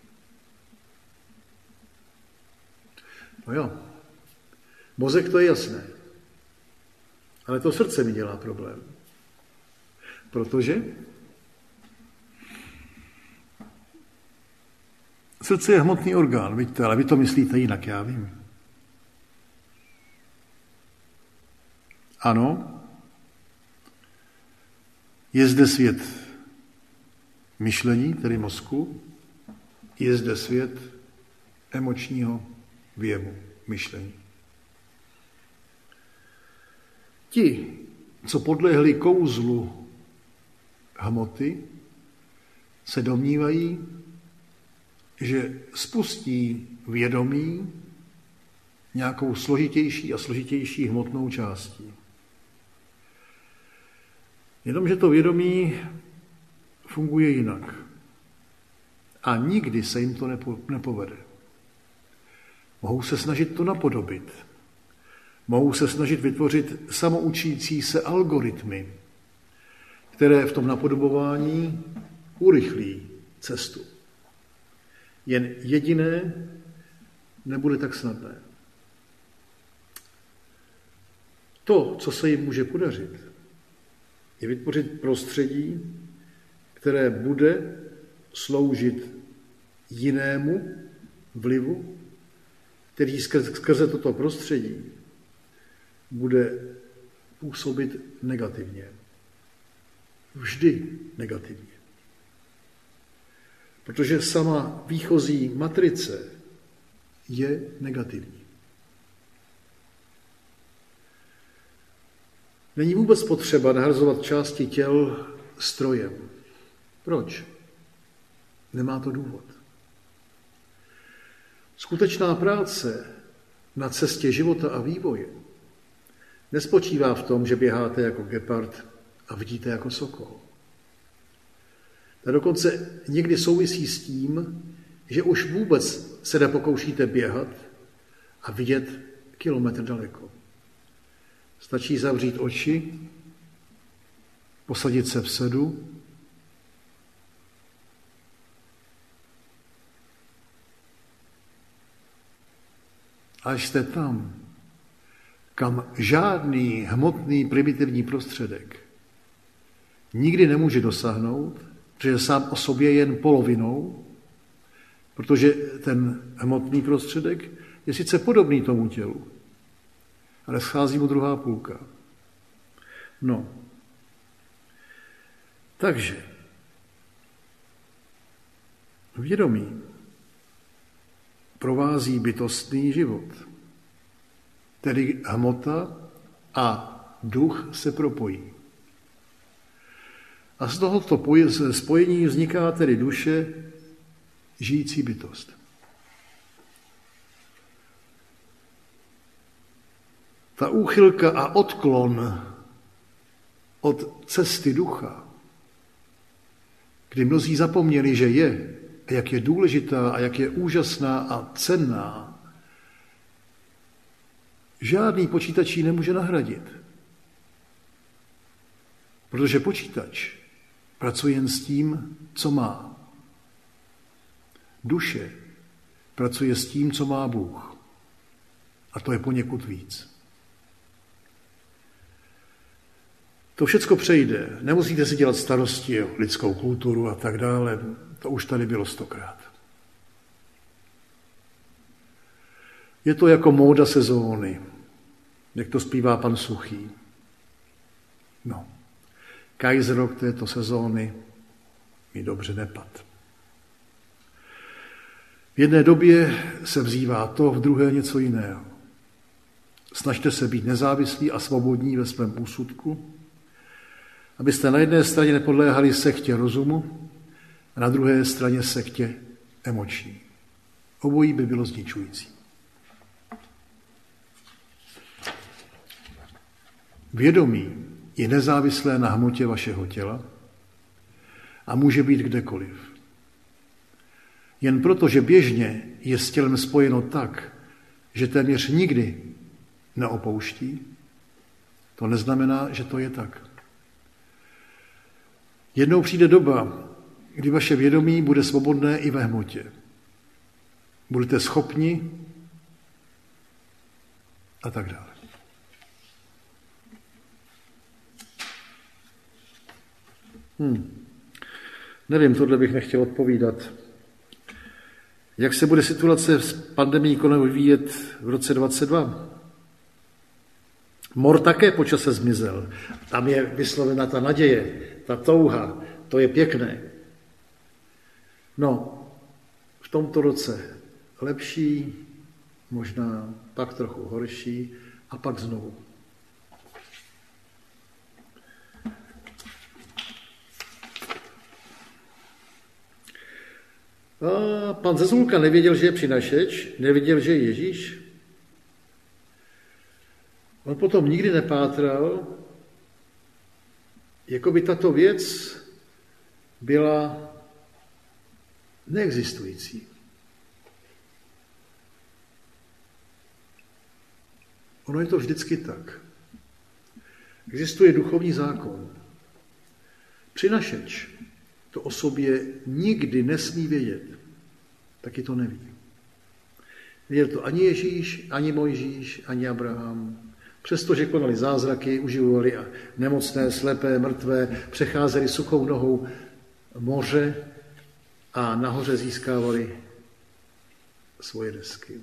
No jo, mozek to je jasné, ale to srdce mi dělá problém. Protože srdce je hmotný orgán, vidíte, ale vy to myslíte jinak, já vím. Ano, je zde svět myšlení, tedy mozku, je zde svět emočního věmu, myšlení. Ti, co podlehli kouzlu hmoty, se domnívají, že spustí vědomí nějakou složitější a složitější hmotnou částí. Jenomže to vědomí funguje jinak. A nikdy se jim to nepovede. Mohou se snažit to napodobit. Mohou se snažit vytvořit samoučící se algoritmy, které v tom napodobování urychlí cestu. Jen jediné nebude tak snadné. To, co se jim může podařit, je vytvořit prostředí, které bude sloužit jinému vlivu, který skrze toto prostředí bude působit negativně. Vždy negativně. Protože sama výchozí matrice je negativní. Není vůbec potřeba nahrazovat části těl strojem. Proč? Nemá to důvod. Skutečná práce na cestě života a vývoje nespočívá v tom, že běháte jako gepard a vidíte jako sokol. Ta dokonce někdy souvisí s tím, že už vůbec se nepokoušíte běhat a vidět kilometr daleko. Stačí zavřít oči, posadit se v sedu a jste tam, kam žádný hmotný primitivní prostředek nikdy nemůže dosáhnout, protože je sám o sobě jen polovinou, protože ten hmotný prostředek je sice podobný tomu tělu, ale schází mu druhá půlka. No, takže vědomí provází bytostný život, tedy hmota a duch se propojí. A z tohoto spojení vzniká tedy duše, žijící bytost. Ta úchylka a odklon od cesty ducha, kdy mnozí zapomněli, že je, a jak je důležitá a jak je úžasná a cenná, žádný počítač ji nemůže nahradit. Protože počítač pracuje jen s tím, co má. Duše pracuje s tím, co má Bůh. A to je poněkud víc. To všecko přejde. Nemusíte si dělat starosti o lidskou kulturu a tak dále. To už tady bylo 100krát. Je to jako móda sezóny, jak to zpívá pan Suchý. No, Kaiserok této sezóny mi dobře nepad. V jedné době se vzývá to, v druhé něco jiného. Snažte se být nezávislí a svobodní ve svém úsudku, abyste na jedné straně nepodléhali sektě rozumu a na druhé straně sektě emoční. Obojí by bylo zničující. Vědomí je nezávislé na hmotě vašeho těla a může být kdekoliv. Jen proto, že běžně je s tělem spojeno tak, že téměř nikdy neopouští, to neznamená, že to je tak. Jednou přijde doba, kdy vaše vědomí bude svobodné i ve hmotě. Budete schopni a tak dále. Nevím, tohle bych nechtěl odpovídat. Jak se bude situace s pandemií koronaviru vyvíjet v roce 2022? Mor také po čase zmizel. Tam je vyslovena ta naděje, ta touha. To je pěkné. No, v tomto roce lepší, možná pak trochu horší a pak znovu. A pan Zezulka nevěděl, že je přinašeč, nevěděl, že je Ježíš. On potom nikdy nepátral, jako by tato věc byla neexistující. Ono je to vždycky tak. Existuje duchovní zákon. Přinašeč to o sobě nikdy nesmí vědět, taky to neví. Nevěděl to ani Ježíš, ani Mojžíš, ani Abraham. Přestože konali zázraky, uživovali nemocné, slepé, mrtvé, přecházeli suchou nohou moře a nahoře získávali svoje desky.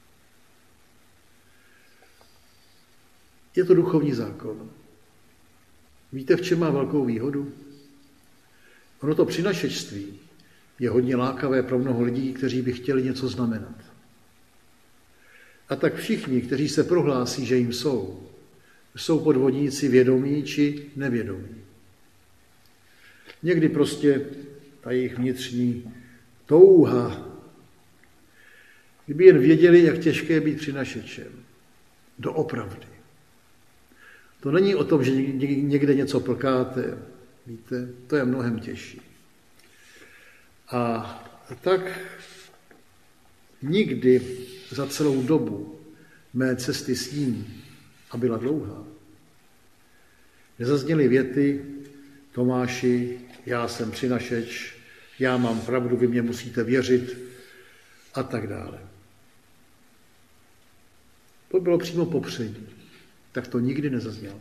Je to duchovní zákon. Víte, v čem má velkou výhodu? Ono to přinašečství je hodně lákavé pro mnoho lidí, kteří by chtěli něco znamenat. A tak všichni, kteří se prohlásí, že jim jsou podvodníci vědomí či nevědomí. Někdy prostě ta jejich vnitřní touha, kdyby jen věděli, jak těžké je být přinašečem. Doopravdy. To není o tom, že někde něco plkáte, víte, to je mnohem těžší. A tak nikdy za celou dobu mé cesty s ním, a byla dlouhá, nezazněly věty: Tomáši, já jsem přinašeč, já mám pravdu, vy mě musíte věřit a tak dále. To bylo přímo popředí. Tak to nikdy nezaznělo.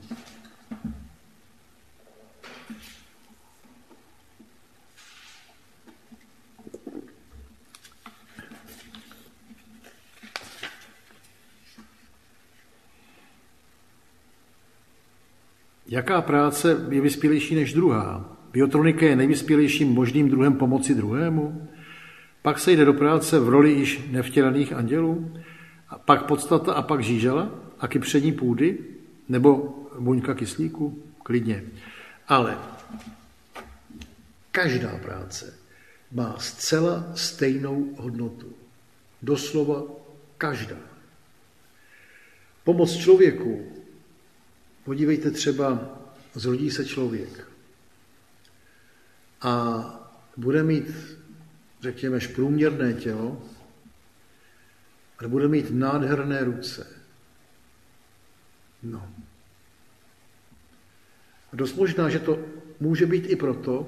Jaká práce je vyspělejší než druhá? Biotronika je nejvyspělejším možným druhem pomoci druhému? Pak se jde do práce v roli již nevtělených andělů? A pak podstata a pak žížala? A kypření půdy? Nebo buňka kyslíku? Klidně. Ale každá práce má zcela stejnou hodnotu. Doslova každá. Pomoc člověku. Podívejte třeba, zrodí se člověk a bude mít, řekněme, průměrné tělo, ale bude mít nádherné ruce. No. A dost možná, že to může být i proto,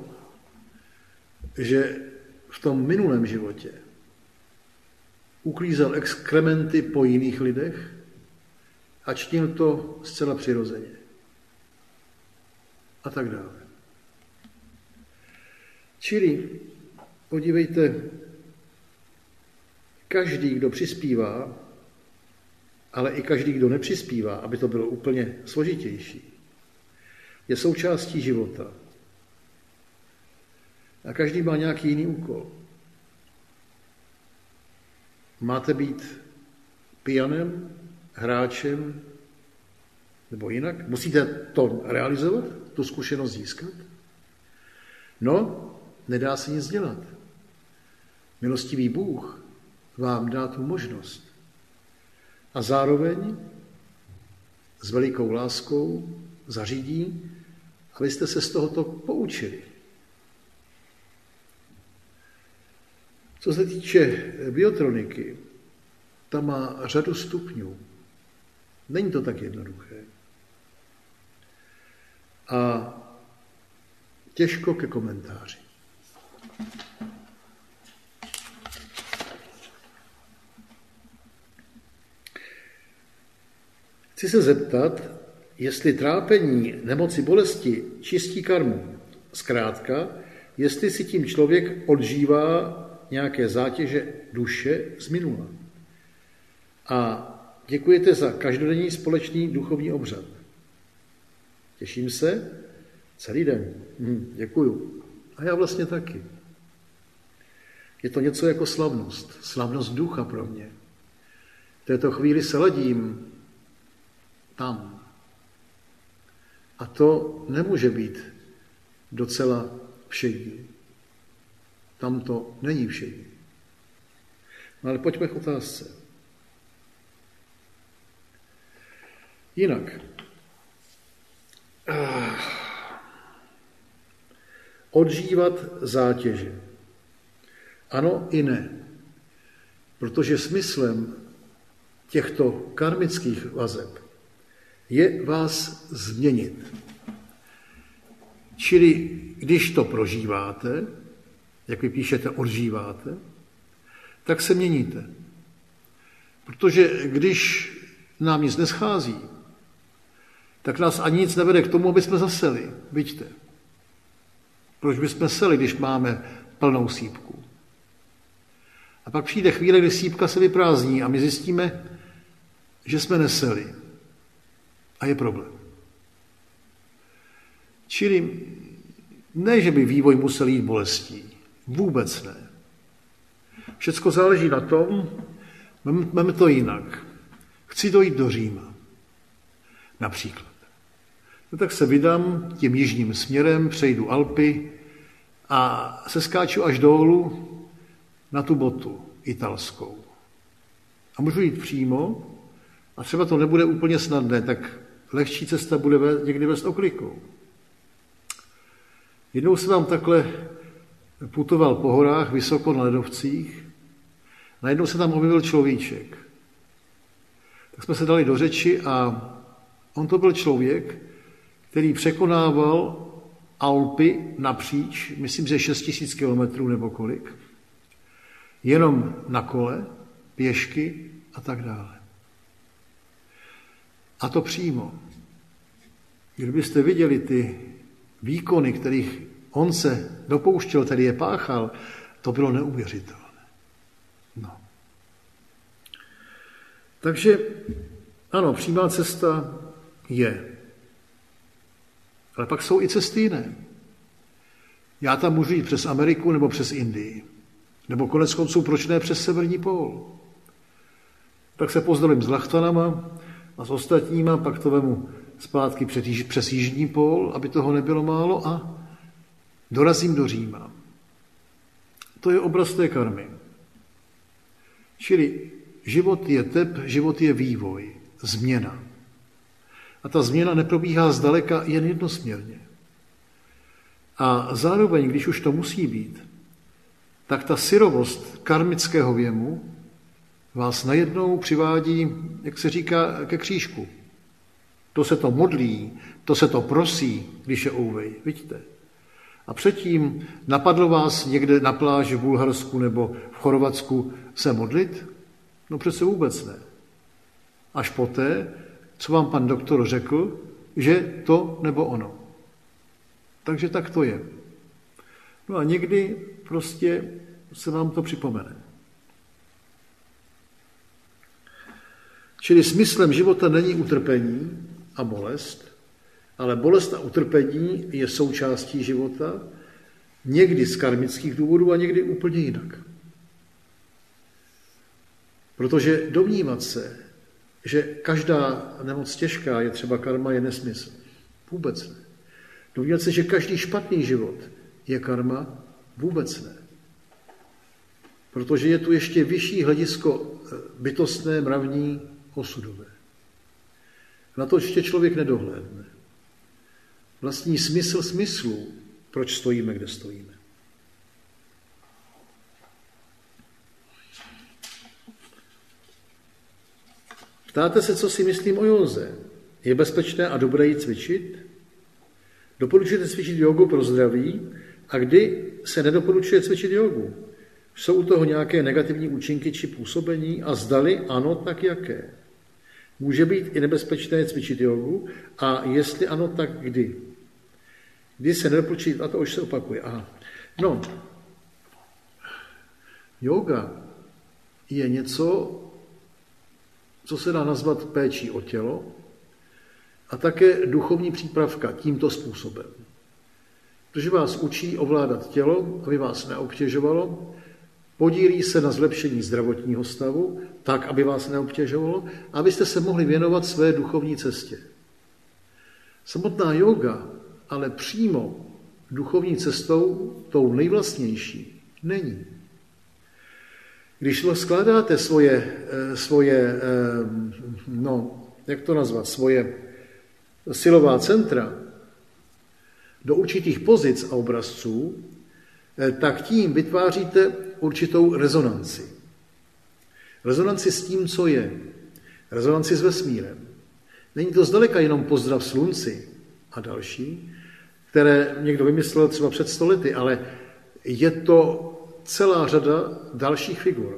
že v tom minulém životě uklízel exkrementy po jiných lidech a činil to zcela přirozeně. A tak dále. Čili, podívejte, každý, kdo přispívá, ale i každý, kdo nepřispívá, aby to bylo úplně složitější, je součástí života. A každý má nějaký jiný úkol. Máte být pijanem, hráčem, nebo jinak? Musíte to realizovat, tu zkušenost získat? No, nedá se nic dělat. Milostivý Bůh vám dá tu možnost. A zároveň s velikou láskou zařídí, abyste se z tohoto poučili. Co se týče biotroniky, ta má řadu stupňů. Není to tak jednoduché. A těžko ke komentáři. Chci se zeptat, jestli trápení, nemoci, bolesti čistí karmu. Zkrátka, jestli si tím člověk odžívá nějaké zátěže duše z minula. A děkujete za každodenní společný duchovní obřad. Těším se celý den. Děkuju. A já vlastně taky. Je to něco jako slavnost. Slavnost ducha pro mě. V této chvíli se ladím tam. A to nemůže být docela všední. Tam to není všední. No ale pojďme k otázce. Jinak. Odžívat zátěže. Ano i ne. Protože smyslem těchto karmických vazeb je vás změnit. Čili když to prožíváte, jak vy píšete, odžíváte, tak se měníte. Protože když nám nic neschází, tak nás ani nic nevede k tomu, aby jsme zaseli. Vidíte. Proč bychom seli, když máme plnou sýpku? A pak přijde chvíle, kdy sýpka se vyprázdní a my zjistíme, že jsme neseli. A je problém. Čili ne, že by vývoj musel jít bolestí. Vůbec ne. Všecko záleží na tom, máme to jinak. Chci dojít do Říma. Například. No tak se vydám tím jižním směrem, přejdu Alpy a seskáču až dolů na tu botu italskou. A můžu jít přímo a třeba to nebude úplně snadné, tak lehčí cesta bude někdy vést oklikou. Jednou jsem vám takhle putoval po horách, vysoko na ledovcích. Najednou se tam objevil človíček. Tak jsme se dali do řeči a on to byl člověk, který překonával Alpy napříč, myslím, že 6 000 kilometrů nebo kolik, jenom na kole, pěšky a tak dále. A to přímo. Kdybyste viděli ty výkony, kterých on se dopouštěl, tedy je páchal, to bylo neuvěřitelné. No. Takže ano, přímá cesta je. Ale pak jsou i cesty jiné. Já tam můžu jít přes Ameriku nebo přes Indii. Nebo konec konců proč ne přes severní pól. Tak se pozdravím s Lachtanama a s ostatníma, pak to vemu zpátky přes jižní pól, aby toho nebylo málo a dorazím do Říma. To je obraz té karmy. Čili život je tep, život je vývoj, změna. A ta změna neprobíhá zdaleka jen jednosměrně. A zároveň, když už to musí být, tak ta syrovost karmického věmu vás najednou přivádí, jak se říká, ke křížku. To se to modlí, to se to prosí, když je ouvej, vidíte. A předtím napadlo vás někde na pláži v Bulharsku nebo v Chorvatsku se modlit? No přece vůbec ne. Až poté, co vám pan doktor řekl, že to nebo ono. Takže tak to je. No a někdy prostě se vám to připomene. Čili smyslem života není utrpení a bolest, ale bolest a utrpení je součástí života, někdy z karmických důvodů a někdy úplně jinak. Protože domnívat se, že každá nemoc těžká je třeba karma, je nesmysl. Vůbec ne. Domnívat se, že každý špatný život je karma, vůbec ne. Protože je tu ještě vyšší hledisko bytostné, mravní, osudové. Na to ještě člověk nedohlédne. Vlastní smysl smyslů, proč stojíme, kde stojíme. Ptáte se, co si myslím o józe. Je bezpečné a dobré ji cvičit? Doporučujete cvičit jogu pro zdraví a kdy se nedoporučuje cvičit jogu? Jsou u toho nějaké negativní účinky či působení a zdali ano, tak jaké? Může být i nebezpečné cvičit jogu a jestli ano, tak kdy? Kdy se nedoporučuje, a to už se opakuje. Aha. No, yoga je něco, co se dá nazvat péčí o tělo a také duchovní přípravka tímto způsobem. Protože vás učí ovládat tělo, aby vás neobtěžovalo, podílí se na zlepšení zdravotního stavu, tak, aby vás neobtěžovalo, abyste se mohli věnovat své duchovní cestě. Samotná yoga ale přímo duchovní cestou, tou nejvlastnější, není. Když skládáte svoje jak to nazvat, svoje silová centra do určitých pozic a obrazců, tak tím vytváříte určitou rezonanci. Rezonanci s tím, co je. Rezonanci s vesmírem. Není to zdaleka jenom pozdrav slunci a další, které někdo vymyslel třeba před 100 lety, ale je to celá řada dalších figur.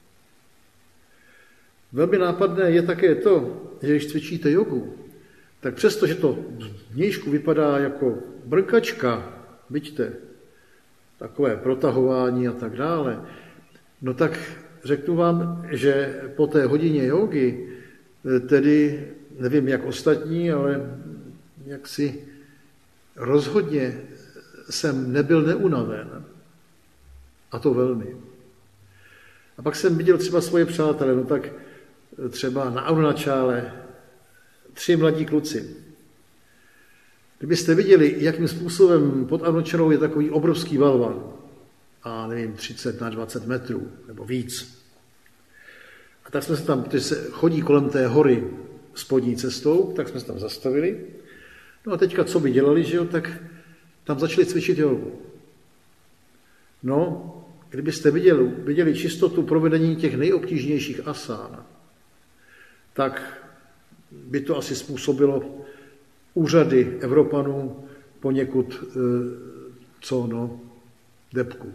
Velmi nápadné je také to, že když cvičíte jogu, tak přesto, že to vnějšku vypadá jako brnkačka, viďte, takové protahování a tak dále, no tak řeknu vám, že po té hodině jógy, tedy nevím jak ostatní, ale jaksi rozhodně jsem nebyl neunaven. A to velmi. A pak jsem viděl třeba svoje přátele, no tak třeba na Arunačále 3 mladí kluci. Kdybyste viděli, jakým způsobem pod Arunačalou je takový obrovský balvan, a nevím, 30 na 20 metrů, nebo víc. A tak jsme se tam, když se chodí kolem té hory spodní cestou, tak jsme se tam zastavili. No a teďka, co by dělali, že jo, tak tam začali cvičit jógu. No, kdybyste viděli čistotu provedení těch nejobtížnějších asán, tak by to asi způsobilo u řady Evropanů poněkud depku.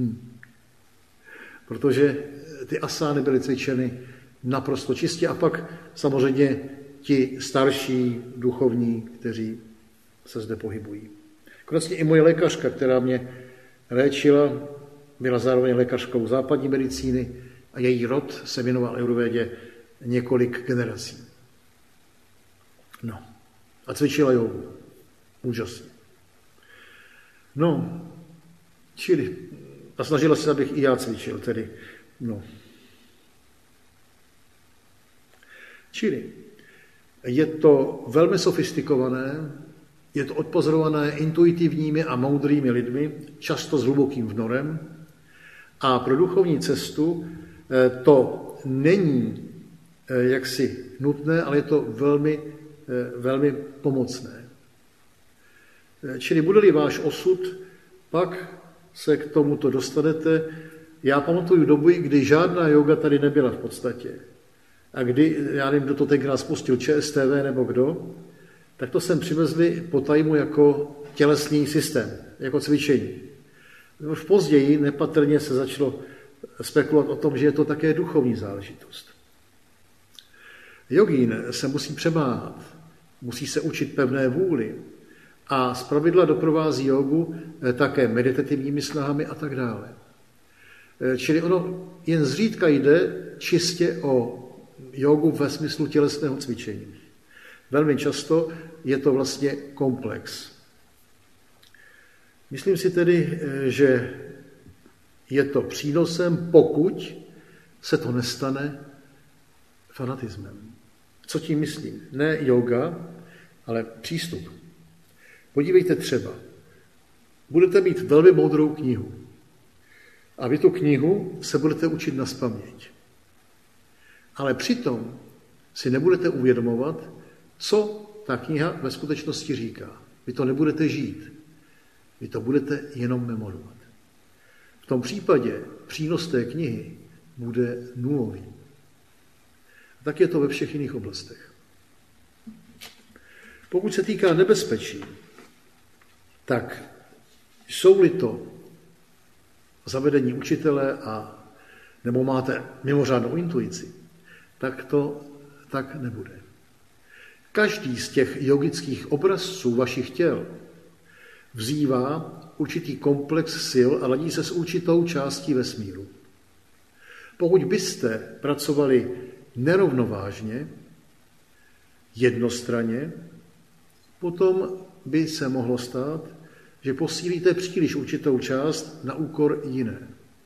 Protože ty asány byly cvičeny naprosto čistě a pak samozřejmě ti starší duchovní, kteří se zde pohybují. Konečně i moje lékařka, která mě léčila, byla zároveň lékařkou západní medicíny a její rod se věnoval ajurvédě několik generací. No, a cvičila jógu. Úžasně. No, čili, a snažila se, abych i já cvičil, tedy, no. Čili, je to velmi sofistikované, je to odpozorované intuitivními a moudrými lidmi, často s hlubokým vnorem, a pro duchovní cestu to není jaksi nutné, ale je to velmi, velmi pomocné. Čili bude-li váš osud, pak se k tomuto dostanete. Já pamatuju doby, kdy žádná jóga tady nebyla v podstatě. A kdy, já nevím, kdo to tenkrát spustil, ČSTV nebo kdo, tak to sem přivezli po tajmu jako tělesný systém, jako cvičení. Už později nepatrně se začalo spekulovat o tom, že je to také duchovní záležitost. Jogín se musí přemáhat, musí se učit pevné vůli a zpravidla doprovází jogu také meditativními snahami a tak dále. Čili ono jen zřídka jde čistě o jogu ve smyslu tělesného cvičení. Velmi často je to vlastně komplex. Myslím si tedy, že je to přínosem, pokud se to nestane fanatismem. Co tím myslím? Ne yoga, ale přístup. Podívejte třeba, budete mít velmi moudrou knihu a vy tu knihu se budete učit nazpaměť. Ale přitom si nebudete uvědomovat, co ta kniha ve skutečnosti říká. Vy to nebudete žít. Vy to budete jenom memorovat. V tom případě přínos té knihy bude nulový. A tak je to ve všech jiných oblastech. Pokud se týká nebezpečí, tak jsou-li to zavedení učitele nebo máte mimořádnou intuici, tak to tak nebude. Každý z těch jogických obrazců vašich těl vzývá určitý komplex sil a ladí se s určitou částí vesmíru. Pokud byste pracovali nerovnovážně, jednostranně, potom by se mohlo stát, že posílíte příliš určitou část na úkor jiné.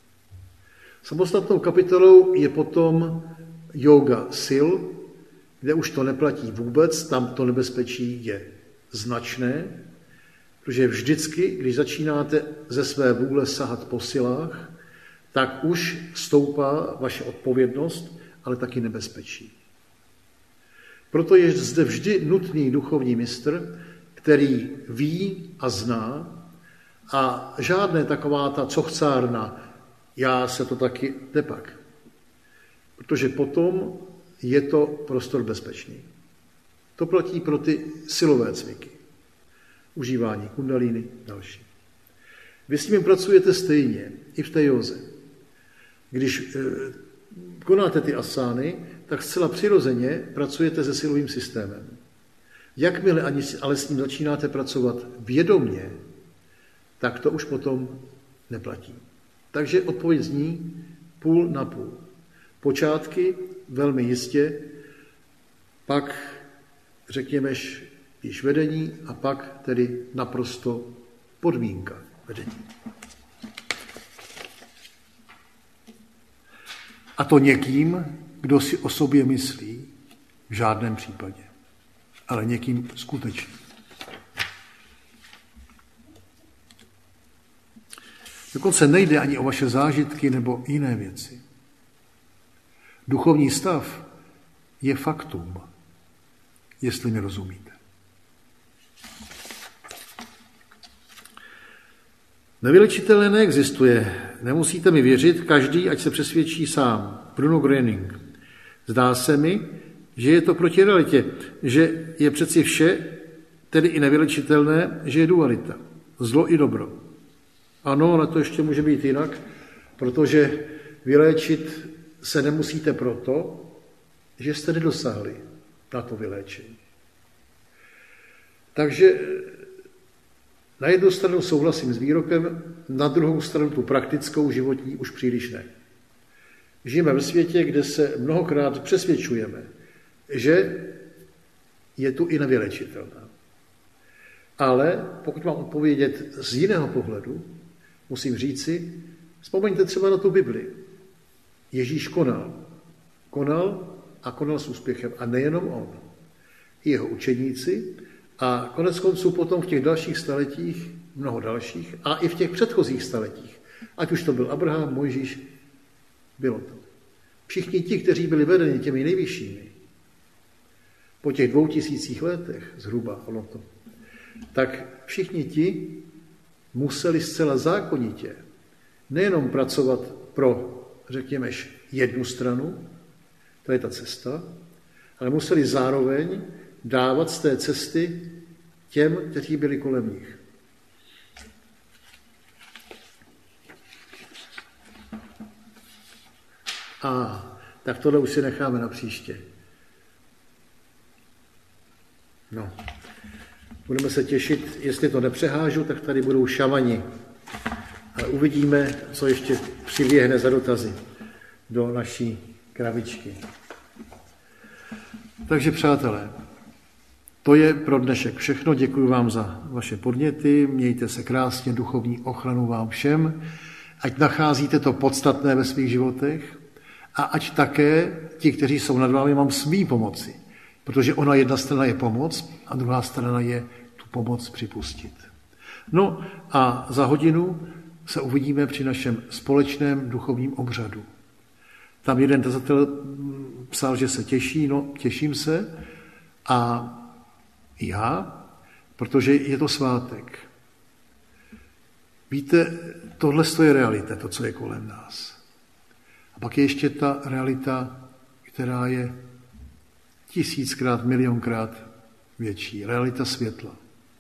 Samostatnou kapitolou je potom yoga sil, kde už to neplatí vůbec, tam to nebezpečí je značné, protože vždycky, když začínáte ze své vůle sahat po silách, tak už stoupá vaše odpovědnost, ale taky nebezpečí. Proto je zde vždy nutný duchovní mistr, který ví a zná a žádné taková ta cochcárna, já se to taky nepak. Protože potom je to prostor bezpečný. To platí pro ty silové cviky. Užívání kundalíny, další. Vy s ním pracujete stejně, i v té józe. Když konáte ty asány, tak zcela přirozeně pracujete se silovým systémem. Jakmile ale s ním začínáte pracovat vědomě, tak to už potom neplatí. Takže odpověď zní půl na půl. Počátky velmi jistě, pak řekněme již vedení a pak tedy naprosto podmínka vedení. A to někým, kdo si o sobě myslí, v žádném případě, ale někým skutečným. Dokonce nejde ani o vaše zážitky nebo jiné věci. Duchovní stav je faktum, jestli mi rozumíte. Nevylečitelné neexistuje. Nemusíte mi věřit, každý, ať se přesvědčí sám. Bruno Gröning. Zdá se mi, že je to proti realitě, že je přeci vše, tedy i nevylečitelné, že je dualita. Zlo i dobro. Ano, ale to ještě může být jinak, protože vyléčit se nemusíte proto, že jste nedosáhli na to vyléčení. Takže na jednu stranu souhlasím s výrokem, na druhou stranu tu praktickou životní už příliš ne. Žijeme ve světě, kde se mnohokrát přesvědčujeme, že je tu i nevylečitelná. Ale pokud mám odpovědět z jiného pohledu, musím říci, vzpomeňte třeba na tu Bibli. Ježíš konal. Konal a konal s úspěchem. A nejenom on. I jeho učedníci. A konec konců potom v těch dalších staletích, mnoho dalších, a i v těch předchozích staletích, ať už to byl Abraham, Mojžíš, bylo to. Všichni ti, kteří byli vedeni těmi nejvyššími, po těch 2000 letech zhruba, tak všichni ti museli zcela zákonitě nejenom pracovat pro, řekněme, jednu stranu, to je ta cesta, ale museli zároveň dávat z té cesty těm, kteří byli kolem nich. A tak tohle už si necháme na příště. No. Budeme se těšit, jestli to nepřehážu, tak tady budou šamani. Ale uvidíme, co ještě přiběhne za dotazy do naší krabičky. Takže přátelé, to je pro dnešek všechno. Děkuji vám za vaše podněty. Mějte se krásně, duchovní ochranu vám všem. Ať nacházíte to podstatné ve svých životech a ať také ti, kteří jsou nad vámi, vám smí pomoci. Protože ona jedna strana je pomoc a druhá strana je tu pomoc připustit. No a za hodinu se uvidíme při našem společném duchovním obřadu. Tam jeden tazatel psal, že se těší, no těším se a já, protože je to svátek. Víte, tohle je realita, to, co je kolem nás. A pak je ještě ta realita, která je 1000krát, milionkrát větší. Realita světla.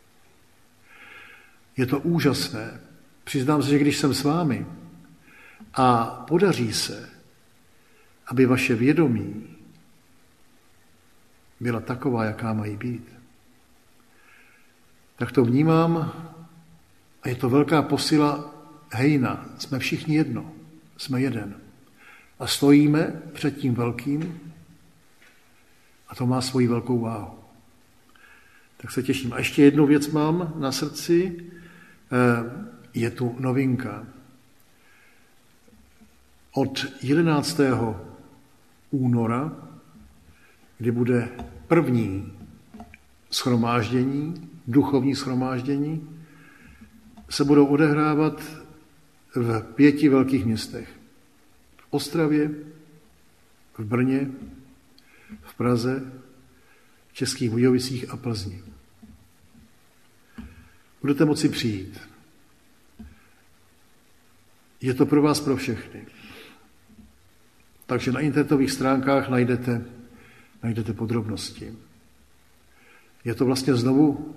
Je to úžasné. Přiznám se, že když jsem s vámi a podaří se, aby vaše vědomí byla taková, jaká mají být, tak to vnímám a je to velká posila hejna. Jsme všichni jedno, jsme jeden. A stojíme před tím velkým a to má svoji velkou váhu. Tak se těším. A ještě jednu věc mám na srdci. Je tu novinka. Od 11. února, kdy bude první shromáždění, duchovní shromáždění, se budou odehrávat v 5 velkých městech. V Ostravě, v Brně, v Praze, v Českých Budějovicích a Plzni. Budete moci přijít. Je to pro vás, pro všechny. Takže na internetových stránkách najdete podrobnosti. Je to vlastně znovu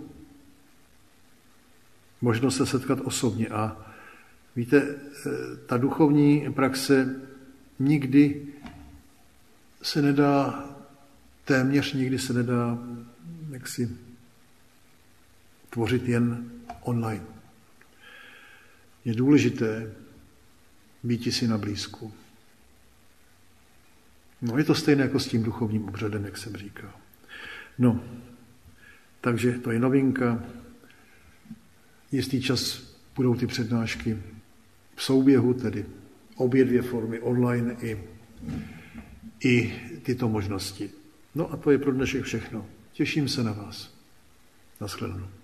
možnost se setkat osobně. A víte, ta duchovní praxe nikdy se nedá, téměř nikdy se nedá jaksi tvořit jen online. Je důležité být si na blízku. No, je to stejné jako s tím duchovním obřadem, jak jsem říkal. No, takže to je novinka. Jistý čas budou ty přednášky v souběhu, tedy obě dvě formy, online i tyto možnosti. No a to je pro dnešek všechno. Těším se na vás. Naschledanou.